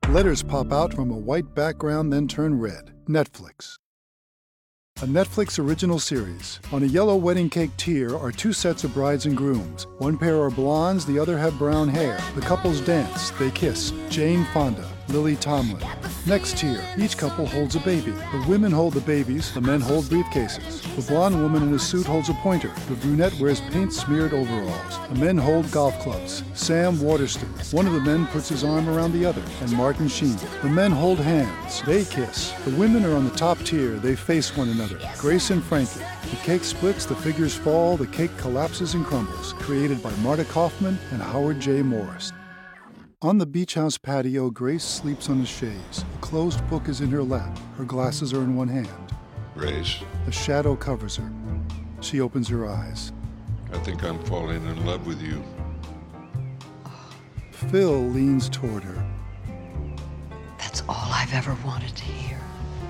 Letters pop out from a white background, then turn red. Netflix. A Netflix original series. On a yellow wedding cake tier are two sets of brides and grooms. One pair are blondes, the other have brown hair. The couples dance, they kiss. Jane Fonda, Lily Tomlin. Next tier, each couple holds a baby. The women hold the babies, the men hold briefcases. The blonde woman in a suit holds a pointer. The brunette wears paint-smeared overalls. The men hold golf clubs. Sam Waterston. One of the men puts his arm around the other, and Martin Sheen. The men hold hands. They kiss. The women are on the top tier. They face one another. Grace and Frankie. The cake splits, the figures fall, the cake collapses and crumbles. Created by Marta Kaufman and Howard J. Morris. On the beach house patio, Grace sleeps on the chaise. A closed book is in her lap. Her glasses are in one hand. Grace, A shadow covers her. She opens her eyes. I think I'm falling in love with you. Phil leans toward her. That's all I've ever wanted to hear.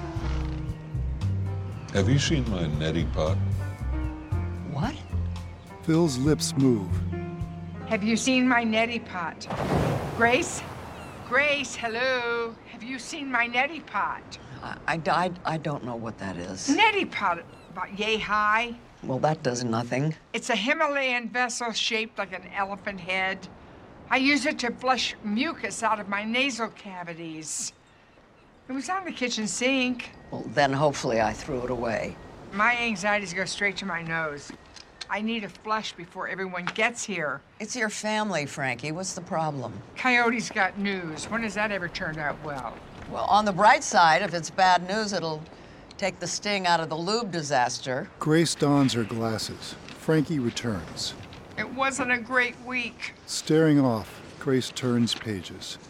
Have you seen my neti pot? What? Phil's lips move. Have you seen my neti pot? Grace? Grace, hello. Have you seen my neti pot? I don't know what that is. Neti pot, about yay high. Well, that does nothing. It's a Himalayan vessel shaped like an elephant head. I use it to flush mucus out of my nasal cavities. It was on the kitchen sink. Well, then hopefully I threw it away. My anxieties go straight to my nose. I need a flush before everyone gets here. It's your family, Frankie. What's the problem? Coyote's got news. When has that ever turned out well? Well, on the bright side, if it's bad news, it'll take the sting out of the lube disaster. Grace dons her glasses. Frankie returns. It wasn't a great week. Staring off, Grace turns pages.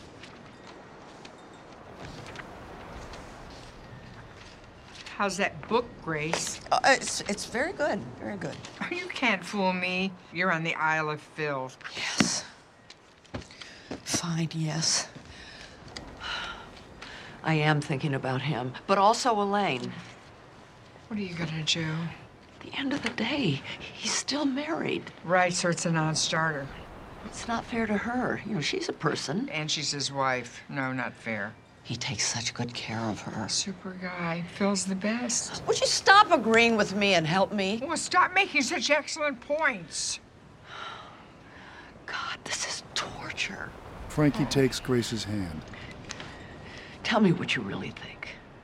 How's that book, Grace? It's very good, very good. Oh, you can't fool me. You're on the Isle of Phil. Yes. Fine, yes. I am thinking about him, but also Elaine. What are you gonna do? At the end of the day, he's still married. Right, so it's a non-starter. It's not fair to her. You know, she's a person. And she's his wife. No, not fair. He takes such good care of her. Super guy. Phil's the best. Would you stop agreeing with me and help me? Well, stop making such excellent points. God, this is torture. Frankie takes Grace's hand. Tell me what you really think.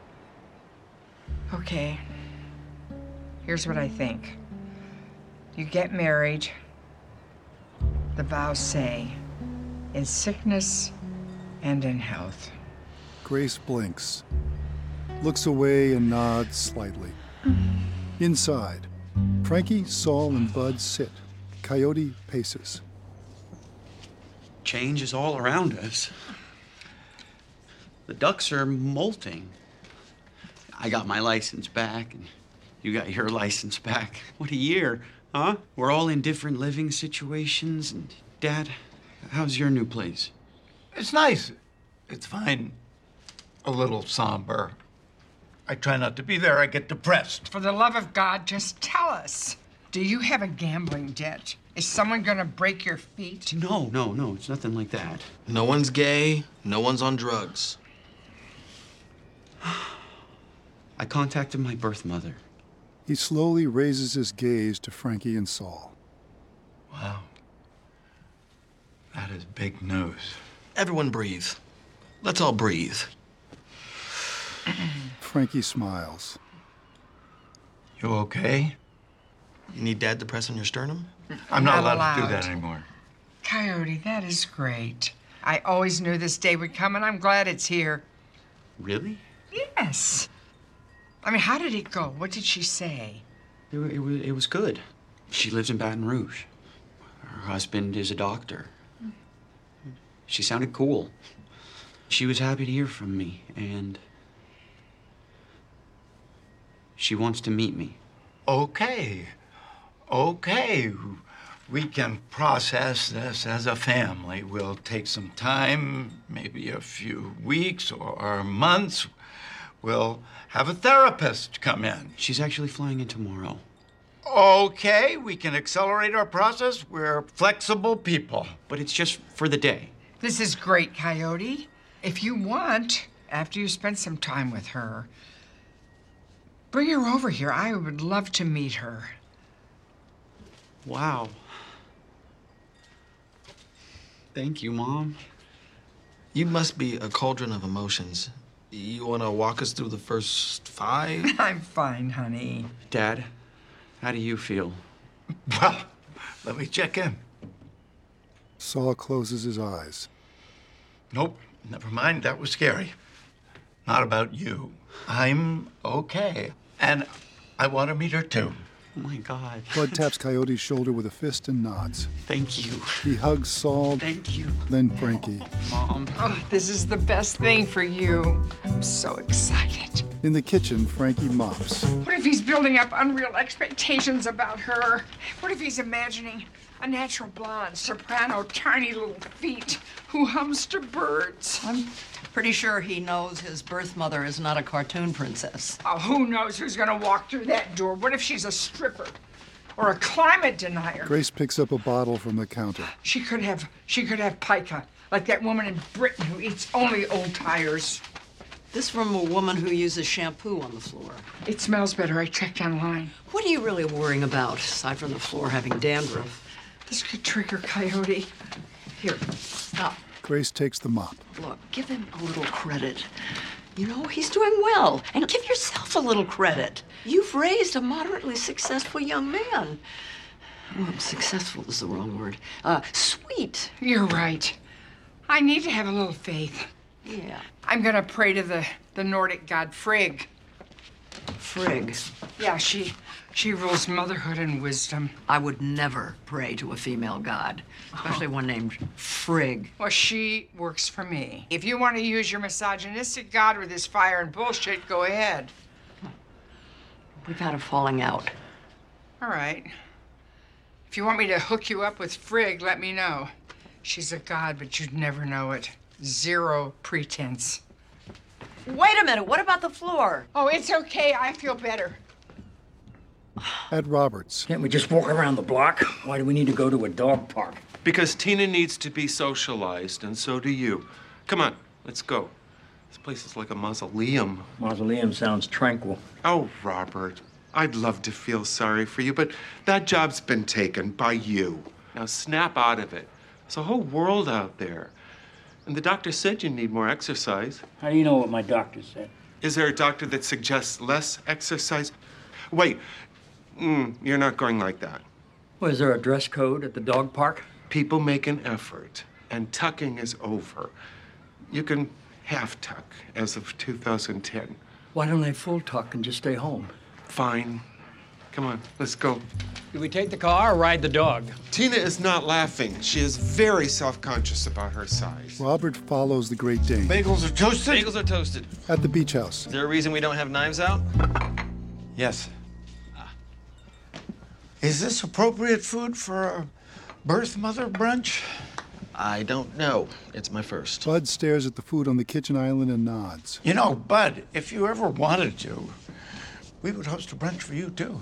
Okay. Here's what I think. You get married. The vows say, in sickness and in health. Grace blinks, looks away and nods slightly. Inside, Frankie, Saul, and Bud sit. Coyote paces. Change is all around us. The ducks are molting. I got my license back, and you got your license back. What a year, huh? We're all in different living situations, and Dad, how's your new place? It's nice. It's fine. A little somber. I try not to be there. I get depressed. For the love of God, just tell us. Do you have a gambling debt? Is someone gonna break your feet? No, it's nothing like that. No one's gay. No one's on drugs. I contacted my birth mother. He slowly raises his gaze to Frankie and Saul. Wow. That is big news. Everyone breathe. Let's all breathe. Frankie smiles. You okay? You need Dad to press on your sternum? I'm not Not allowed to do allowed. that anymore. Coyote, that is great. I always knew this day would come, and I'm glad it's here. Really? Yes. I mean, how did it go? What did she say? It was good. She lives in Baton Rouge. Her husband is a doctor. She sounded cool. She was happy to hear from me, and she wants to meet me. Okay. We can process this as a family. We'll take some time, maybe a few weeks or months. We'll have a therapist come in. She's actually flying in tomorrow. Okay, we can accelerate our process. We're flexible people. But it's just for the day. This is great, Coyote. If you want, after you spend some time with her, bring her over here. I would love to meet her. Wow. Thank you, Mom. You must be a cauldron of emotions. You want to walk us through the first 5? I'm fine, honey. Dad, how do you feel? Well, let me check in. Saul closes his eyes. Nope, never mind. That was scary. Not about you. I'm okay. And I want to meet her, too. Oh, my God. Bud taps Coyote's shoulder with a fist and nods. Thank you. He hugs Saul, Thank you, then Frankie. Mom. Oh, this is the best thing for you. I'm so excited. In the kitchen, Frankie mops. What if he's building up unreal expectations about her? What if he's imagining a natural blonde, soprano, tiny little feet who hums to birds? I'm pretty sure he knows his birth mother is not a cartoon princess. Oh, who knows who's gonna walk through that door? What if she's a stripper or a climate denier? Grace picks up a bottle from the counter. She could have pica, like that woman in Britain who eats only old tires. This from a woman who uses shampoo on the floor. It smells better. I checked online. What are you really worrying about, aside from the floor having dandruff? This could trigger Coyote. Here, stop. Grace takes the mop. Look, give him a little credit. You know, he's doing well. And give yourself a little credit. You've raised a moderately successful young man. Well, successful is the wrong word. Sweet. You're right. I need to have a little faith. Yeah. I'm gonna pray to the Nordic god Frigg. Frigg. Yeah, she rules motherhood and wisdom. I would never pray to a female god, especially one named Frigg. Well, she works for me. If you want to use your misogynistic god with his fire and bullshit, go ahead. We've had a falling out. All right. If you want me to hook you up with Frigg, let me know. She's a god, but you'd never know it. Zero pretense. Wait a minute, what about the floor? Oh, it's okay. I feel better. At Roberts, Can't we just walk around the block? Why do we need to go to a dog park? Because Tina needs to be socialized, and so do you. Come on, let's go. This place is like a mausoleum. Mausoleum sounds tranquil. Oh, Robert, I'd love to feel sorry for you, but that job's been taken by you. Now snap out of it. There's a whole world out there. And the doctor said you need more exercise. How do you know what my doctor said? Is there a doctor that suggests less exercise? Wait, you're not going like that. Well, is there a dress code at the dog park? People make an effort, and tucking is over. You can half tuck as of 2010. Why don't they full tuck and just stay home? Fine. Come on, let's go. Do we take the car or ride the dog? Tina is not laughing. She is very self-conscious about her size. Robert follows the Great Dane. Bagels are toasted? Bagels are toasted. At the beach house, Is there a reason we don't have knives out? Yes. Is this appropriate food for a birth mother brunch? I don't know. It's my first. Bud stares at the food on the kitchen island and nods. You know, Bud, if you ever wanted to, we would host a brunch for you, too.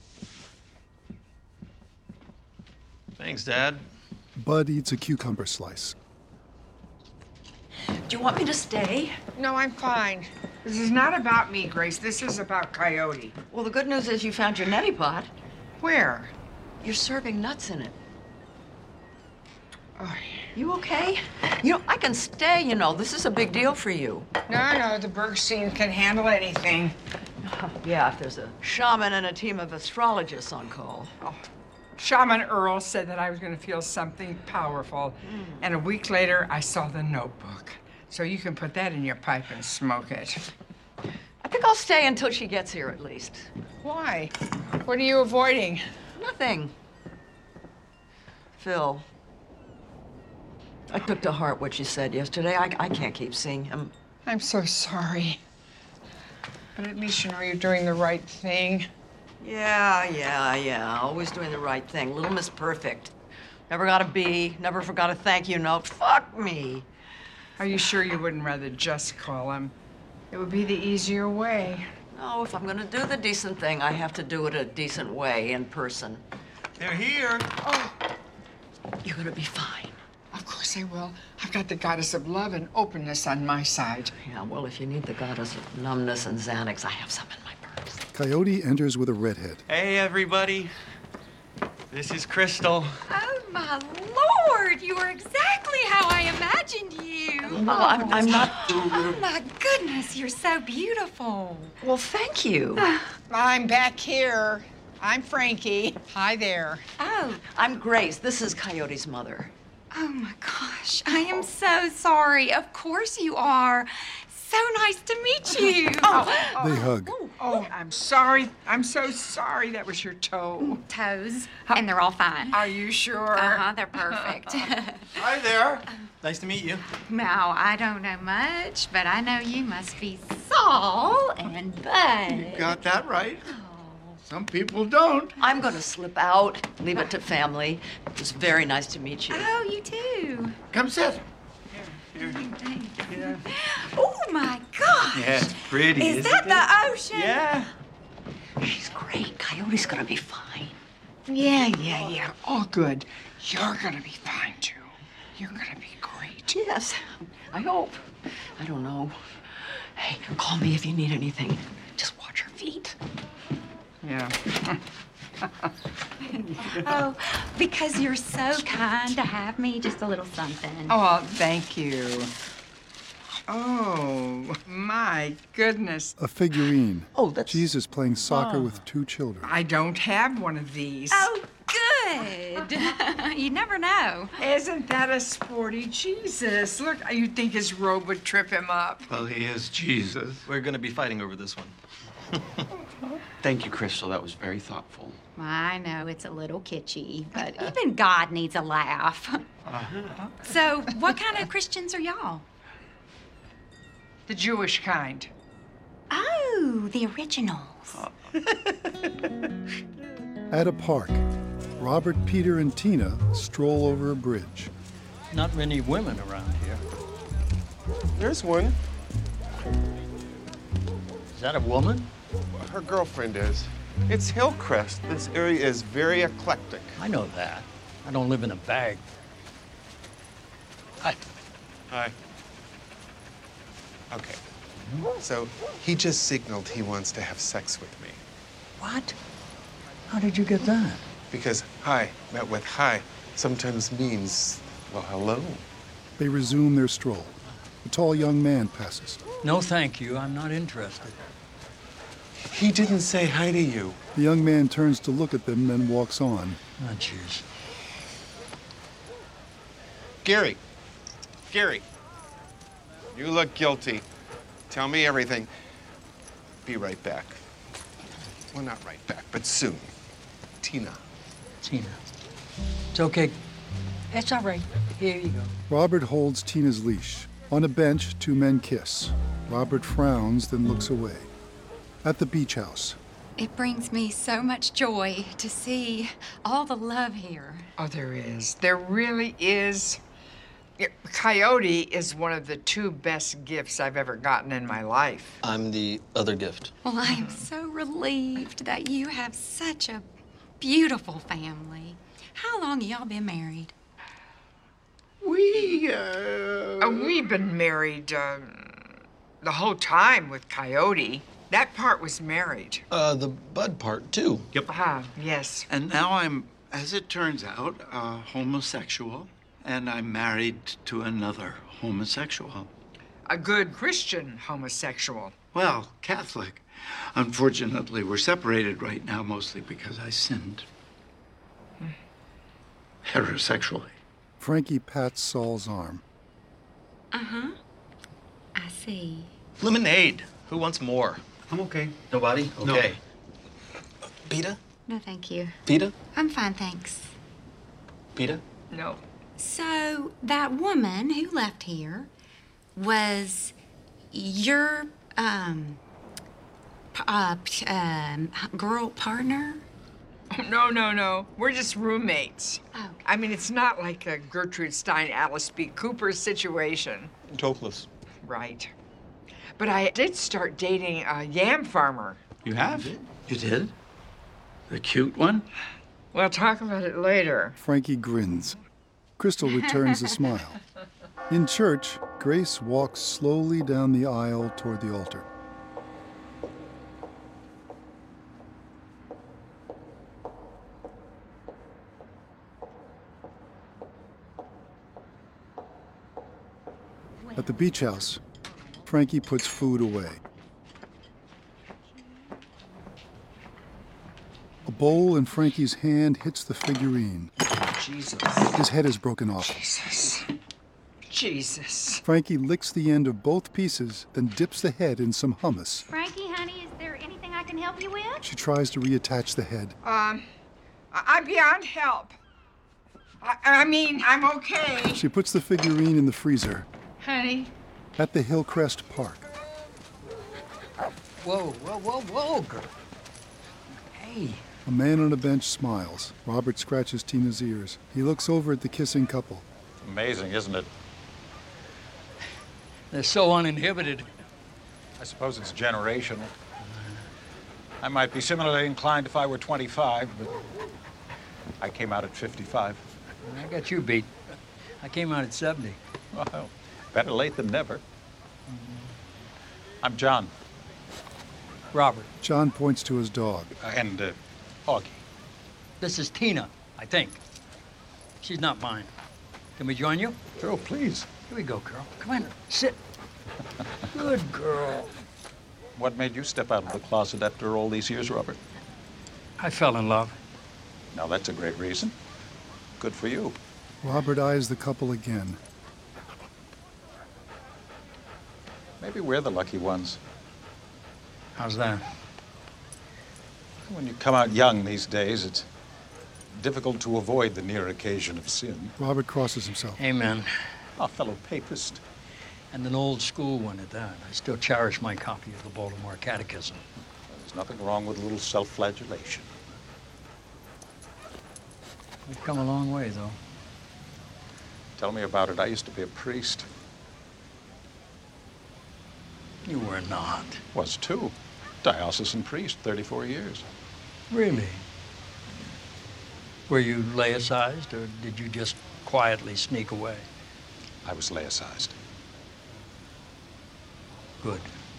Thanks, Dad. Bud eats a cucumber slice. Do you want me to stay? No, I'm fine. This is not about me, Grace. This is about Coyote. Well, the good news is you found your neti pot. Where? You're serving nuts in it. Oh, You okay? You know, I can stay, you know. This is a big deal for you. no, the Bergstein can handle anything. Yeah, if there's a shaman and a team of astrologists on call. Oh, Shaman Earl said that I was going to feel something powerful. And a week later, I saw the notebook. So you can put that in your pipe and smoke it. I think I'll stay until she gets here, at least. Why? What are you avoiding? Nothing. Phil, I took to heart what you said yesterday. I can't keep seeing him. I'm so sorry. But at least you know you're doing the right thing. Yeah. Always doing the right thing. Little Miss Perfect. Never got a B, never forgot a thank you note. Fuck me. Are you sure you wouldn't rather just call him? It would be the easier way. No, if I'm gonna do the decent thing, I have to do it a decent way, in person. They're here. You're gonna be fine. Oh, Of course I will. I've got the goddess of love and openness on my side. Yeah, well, if you need the goddess of numbness and Xanax, I have some in my purse. Coyote enters with a redhead. Hey, everybody. This is Crystal. Oh, my Lord! You are exactly how I imagined you. Well, I'm not... Oh, my goodness, you're so beautiful. Well, thank you. I'm back here. I'm Frankie. Hi there. Oh, I'm Grace. This is Coyote's mother. oh my gosh. I am so sorry. Of course you are. So nice to meet you. They hug. Oh, I'm sorry. I'm so sorry that was your toe. Toes, and they're all fine. Are you sure? Uh-huh, they're perfect. Hi there. Nice to meet you. Now, I don't know much, but I know you must be Saul and Bud. You got that right. Some people don't. I'm going to slip out, leave it to family. It was very nice to meet you. Oh, you too. Come sit. Oh my gosh. Yeah, it's pretty, Is isn't that it? the ocean? Yeah. She's great. Coyote's going to be fine. Yeah. All good. You're gonna be fine, too. You're gonna be great. Yes, I hope. I don't know. Hey, call me if you need anything. Just watch your feet. Yeah. Oh, because you're so kind to have me. Just a little something. Oh, thank you. Oh, my goodness. A figurine. Oh, that's... Jesus playing soccer with two children. I don't have one of these. Oh, good. You never know. Isn't that a sporty Jesus? Look, you'd think his robe would trip him up. Well, he is Jesus. We're gonna be fighting over this one. Thank you, Crystal. That was very thoughtful. I know it's a little kitschy, but even God needs a laugh. So, what kind of Christians are y'all? The Jewish kind. Oh, the originals. At a park, Robert, Peter, and Tina stroll over a bridge. Not many women around here. There's one. Is that a woman? Her girlfriend is. It's Hillcrest. This area is very eclectic. I know that. I don't live in a bag. Hi. Hi. Okay. So he just signaled he wants to have sex with me. What? How did you get that? Because hi met with hi sometimes means, well, hello. They resume their stroll. A tall young man passes. No, thank you. I'm not interested. He didn't say hi to you. The young man turns to look at them, then walks on. Oh, jeez. Gary. You look guilty. Tell me everything. Be right back. Well, not right back, but soon. Tina. Tina. It's okay. It's all right. Here you go. Robert holds Tina's leash. On a bench, two men kiss. Robert frowns, then looks away. At the beach house, It brings me so much joy to see all the love here. Oh, there is. There really is. Coyote is one of the two best gifts I've ever gotten in my life. I'm the other gift. Well, I am so relieved that you have such a beautiful family. How long have y'all been married? We've We've been married the whole time with Coyote. That part was married. The Bud part, too. Yep. Ah, yes. And now I'm, as it turns out, homosexual, and I'm married to another homosexual. A good Christian homosexual. Well, Catholic. Unfortunately, we're separated right now, mostly because I sinned. Heterosexually. Frankie pats Saul's arm. Uh-huh. I see. Lemonade. Who wants more? I'm okay. Nobody? No. Okay. Pita? No, thank you. Pita? I'm fine, thanks. Pita? No. So, that woman who left here was your, girl partner? No. We're just roommates. Okay. I mean, it's not like a Gertrude Stein, Alice B. Cooper situation. Hopeless. Right. But I did start dating a yam farmer. You have? You did? The cute one? We'll talk about it later. Frankie grins. Crystal returns the smile. In church, Grace walks slowly down the aisle toward the altar. At the beach house, Frankie puts food away. A bowl in Frankie's hand hits the figurine. Jesus. His head is broken off. Jesus. Frankie licks the end of both pieces, then dips the head in some hummus. Frankie, honey, is there anything I can help you with? She tries to reattach the head. I'm beyond help. I mean, I'm okay. She puts the figurine in the freezer. Honey. At the Hillcrest Park. Whoa, girl. Hey. A man on a bench smiles. Robert scratches Tina's ears. He looks over at the kissing couple. Amazing, isn't it? They're so uninhibited. I suppose it's generational. I might be similarly inclined if I were 25, but I came out at 55. I got you beat. I came out at 70. Well, better late than never. I'm John. Robert. John points to his dog. And Augie. This is Tina, I think. She's not mine. Can we join you? Sure, please. Here we go, girl. Come on, sit. Good girl. What made you step out of the closet after all these years, Robert? I fell in love. Now, that's a great reason. Good for you. Robert eyes the couple again. Maybe we're the lucky ones. How's that? When you come out young these days, it's difficult to avoid the near occasion of sin. Robert crosses himself. Amen. Our fellow papist. And an old school one at that. I still cherish my copy of the Baltimore Catechism. There's nothing wrong with a little self-flagellation. We've come a long way, though. Tell me about it. I used to be a priest. You were not. Was too. Diocesan priest, 34 years. Really? Were you laicized, or did you just quietly sneak away? I was laicized. Good.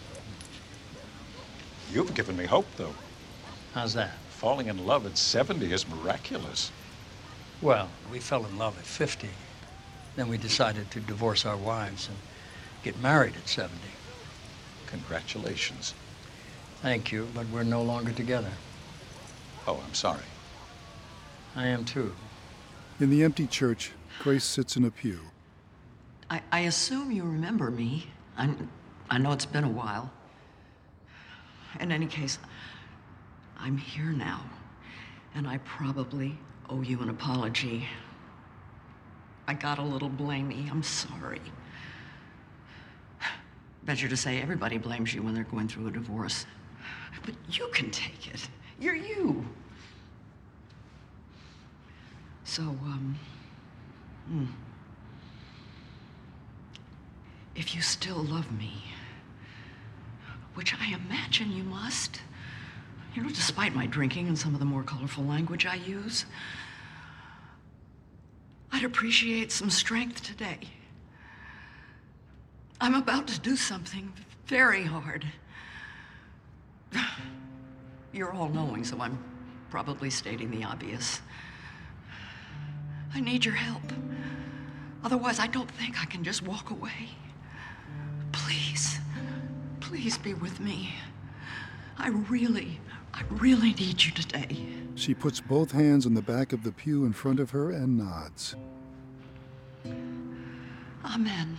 You've given me hope, though. How's that? Falling in love at 70 is miraculous. Well, we fell in love at 50. Then we decided to divorce our wives and get married at 70. Congratulations. Thank you, but we're no longer together. Oh, I'm sorry. I am too. In the empty church, Grace sits in a pew. I assume you remember me. I know it's been a while. In any case, I'm here now, and I probably owe you an apology. I got a little blamey. I'm sorry. Venture to say everybody blames you when they're going through a divorce. But you can take it. You're you. So, if you still love me, which I imagine you must, you know, despite my drinking and some of the more colorful language I use, I'd appreciate some strength today. I'm about to do something very hard. You're all-knowing, so I'm probably stating the obvious. I need your help. Otherwise, I don't think I can just walk away. Please, please be with me. I really need you today. She puts both hands on the back of the pew in front of her and nods. Amen.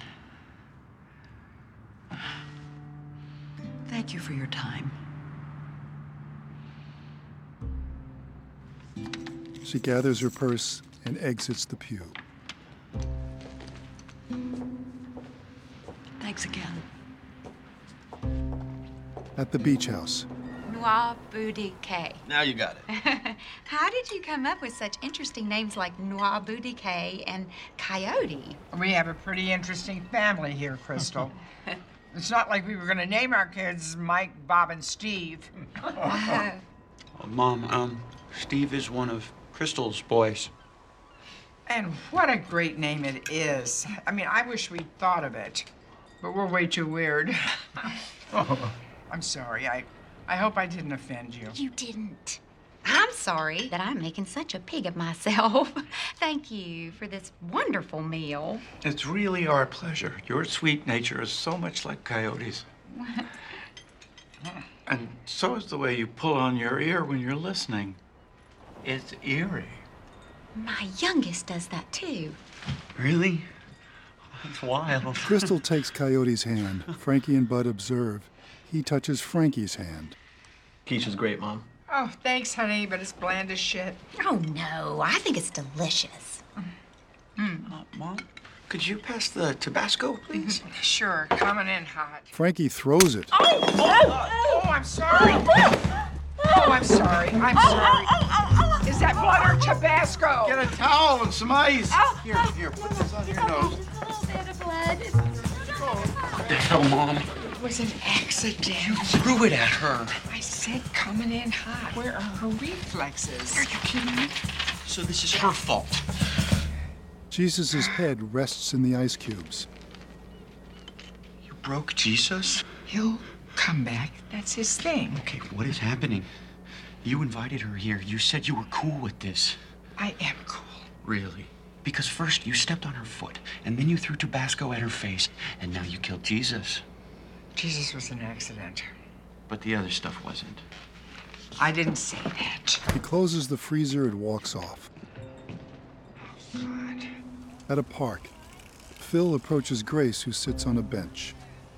Thank you for your time. She gathers her purse and exits the pew. Thanks again. At the beach house. Noir Boudiquet. Now you got it. How did you come up with such interesting names like Noir Boudiquet and Coyote? We have a pretty interesting family here, Crystal. It's not like we were going to name our kids Mike, Bob, and Steve. Oh, Mom, Steve is one of Crystal's boys. And what a great name it is. I mean, I wish we'd thought of it, but we're way too weird. I'm sorry. I hope I didn't offend you. You didn't. I'm sorry that I'm making such a pig of myself. Thank you for this wonderful meal. It's really our pleasure. Your sweet nature is so much like Coyote's. And so is the way you pull on your ear when you're listening. It's eerie. My youngest does that too. Really? That's wild. Crystal takes Coyote's hand. Frankie and Bud observe. He touches Frankie's hand. Quiche is great, Mom. Oh, thanks, honey, but it's bland as shit. Oh, no. I think it's delicious. Mom, could you pass the Tabasco, please? Sure, coming in hot. Frankie throws it. Oh, I'm sorry. Oh, I'm sorry. I'm sorry. Is that blood or Tabasco? Get a towel and some ice. Here, put this on your nose. A little bit of blood. What the hell, Mom? It was an accident. You threw it at her. I said coming in hot. Where are her reflexes? Are you kidding me? So this is her fault. Jesus' head rests in the ice cubes. You broke Jesus? He'll come back. That's his thing. Okay, what is happening? You invited her here. You said you were cool with this. I am cool. Really? Because first you stepped on her foot, and then you threw Tabasco at her face, and now you killed Jesus. Jesus was an accident. But the other stuff wasn't. I didn't say that. He closes the freezer and walks off. God. At a park, Phil approaches Grace, who sits on a bench.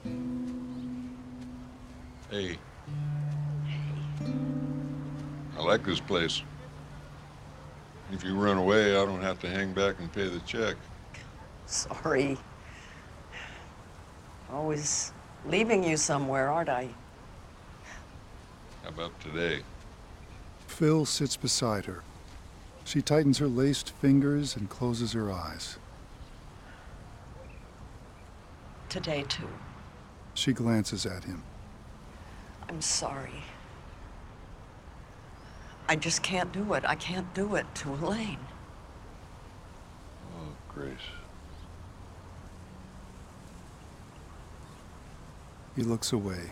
Hey. I like this place. If you run away, I don't have to hang back and pay the check. Sorry. Always leaving you somewhere, aren't I? How about today? Phil sits beside her. She tightens her laced fingers and closes her eyes. Today, too. She glances at him. I'm sorry. I just can't do it. I can't do it to Elaine. Oh, Grace. He looks away.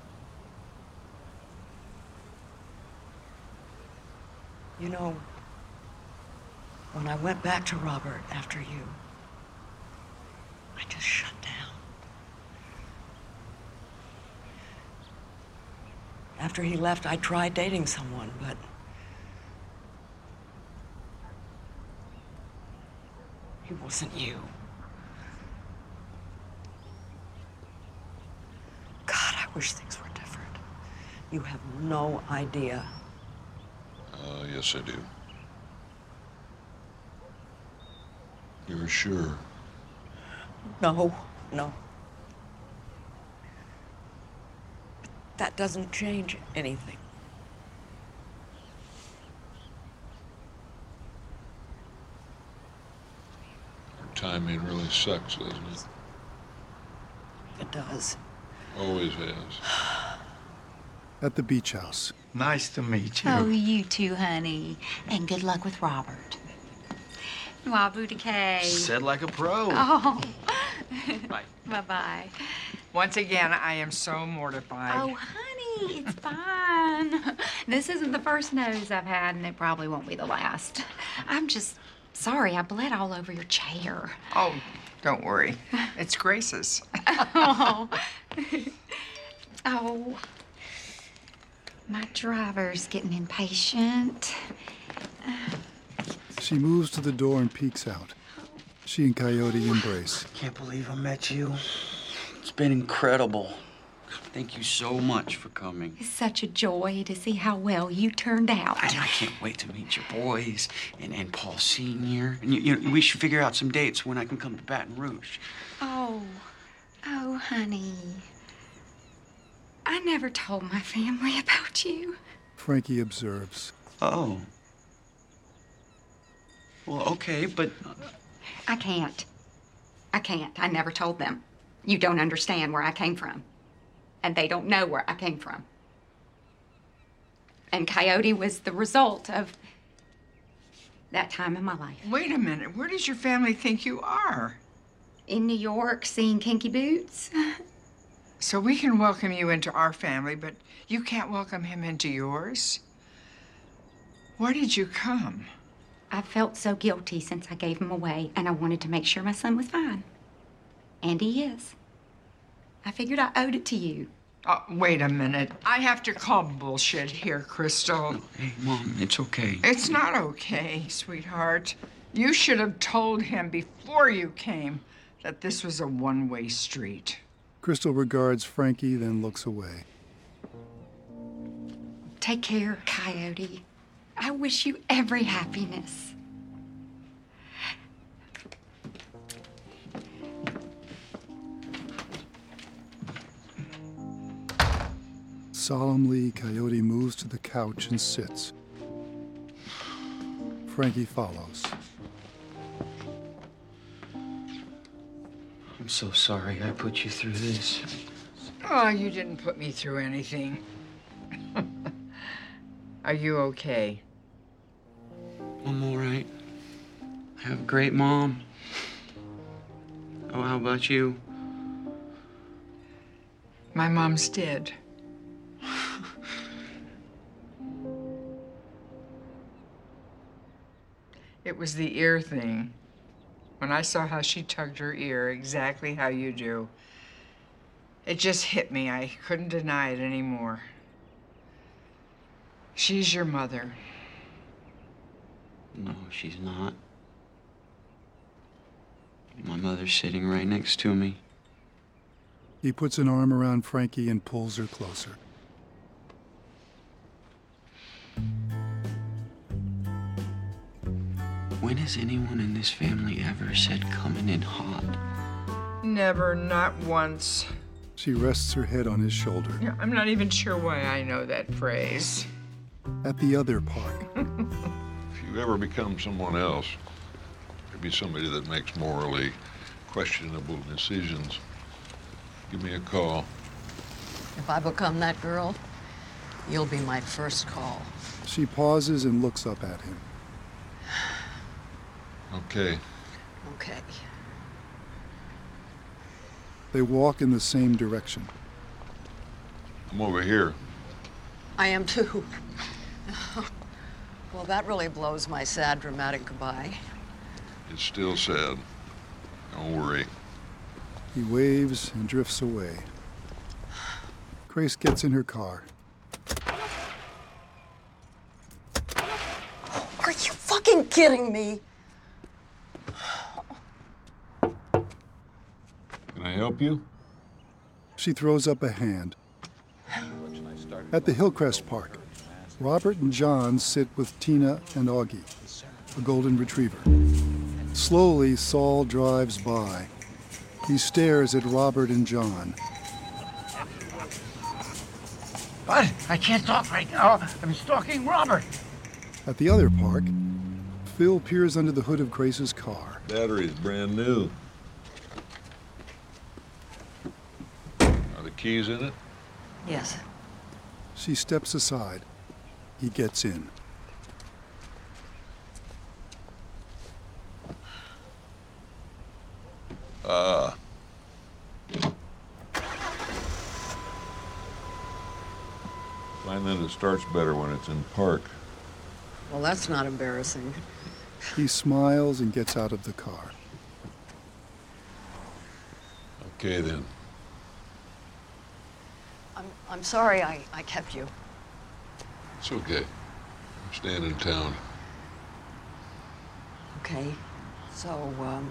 You know, when I went back to Robert after you, I just shut down. After he left, I tried dating someone, but he wasn't you. God, I wish things were different. You have no idea. Yes, I do. You're sure? No. But that doesn't change anything. Your timing really sucks, doesn't it? It does. Always has. At the beach house. Nice to meet you. Oh, you too, honey. And good luck with Robert. Wow, Boudiquet. Said like a pro. Oh. Bye. Bye-bye. Once again, I am so mortified. Oh, honey, it's fine. This isn't the first nose I've had, and it probably won't be the last. I'm just sorry I bled all over your chair. Oh, don't worry. It's Grace's. Oh. Oh. My driver's getting impatient. She moves to the door and peeks out. She and Coyote embrace. Can't believe I met you. It's been incredible. Thank you so much for coming. It's such a joy to see how well you turned out. And I can't wait to meet your boys and Paul Sr. And you know, we should figure out some dates when I can come to Baton Rouge. Oh, honey. I never told my family about you. Frankie observes. Oh. Well, okay, but... I can't. I never told them. You don't understand where I came from. And they don't know where I came from. And Coyote was the result of that time in my life. Wait a minute. Where does your family think you are? In New York, seeing Kinky Boots. So we can welcome you into our family, but you can't welcome him into yours? Why did you come? I felt so guilty since I gave him away, and I wanted to make sure my son was fine. And he is. I figured I owed it to you. Oh, wait a minute. I have to call bullshit here, Crystal. No, hey, Mom, it's okay. It's not okay, sweetheart. You should have told him before you came that this was a one-way street. Crystal regards Frankie, then looks away. Take care, Coyote. I wish you every happiness. Solemnly, Coyote moves to the couch and sits. Frankie follows. I'm so sorry I put you through this. Oh, you didn't put me through anything. Are you okay? I'm all right. I have a great mom. Oh, how about you? My mom's dead. It was the ear thing. When I saw how she tugged her ear, exactly how you do, it just hit me. I couldn't deny it anymore. She's your mother. No, she's not. My mother's sitting right next to me. He puts an arm around Frankie and pulls her closer. When has anyone in this family ever said coming in hot? Never, not once. She rests her head on his shoulder. Yeah, I'm not even sure why I know that phrase. At the other park, If you ever become someone else, maybe somebody that makes morally questionable decisions, give me a call. If I become that girl, you'll be my first call. she pauses and looks up at him. Okay. Okay. They walk in the same direction. I'm over here. I am too. Well, that really blows my sad, dramatic goodbye. It's still sad. Don't worry. He waves and drifts away. Grace gets in her car. Are you fucking kidding me? Can I help you? She throws up a hand. At the Hillcrest Park, Robert and John sit with Tina and Augie, a golden retriever. Slowly, Saul drives by. He stares at Robert and John. What? I can't talk right now. I'm stalking Robert. At the other park, Phil peers under the hood of Grace's car. Battery's brand new. Are the keys in it? Yes. She steps aside. He gets in. Find that it starts better when it's in park. Well, that's not embarrassing. He smiles and gets out of the car. Okay, then. I'm sorry I kept you. It's okay. I'm staying in town. Okay. So,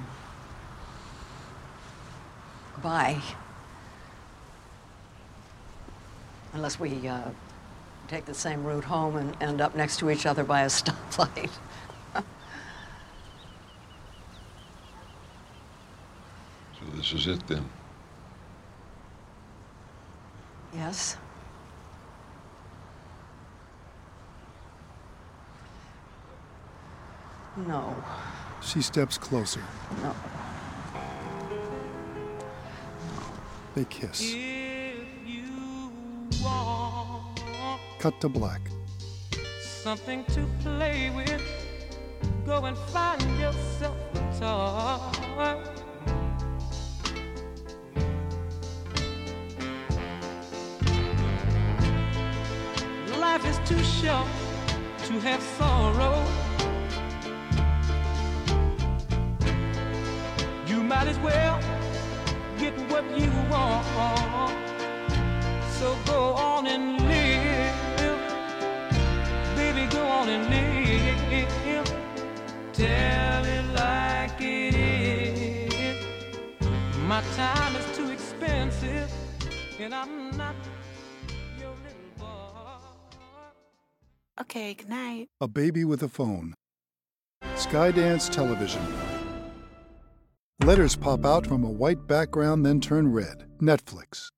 bye. Unless we, take the same route home and end up next to each other by a stoplight. So this is it, then? Yes? No. She steps closer. No. They kiss. Cut to black. Something to play with. go and find yourself a toy. Life is too short to have sorrow. You might as well get what you want. So go on and live, baby, go on and live. Tell it like it is. My time is too expensive, and I'm not your little boy. Okay, good night. A Baby with a Phone. Skydance Television. Letters pop out from a white background, then turn red. Netflix.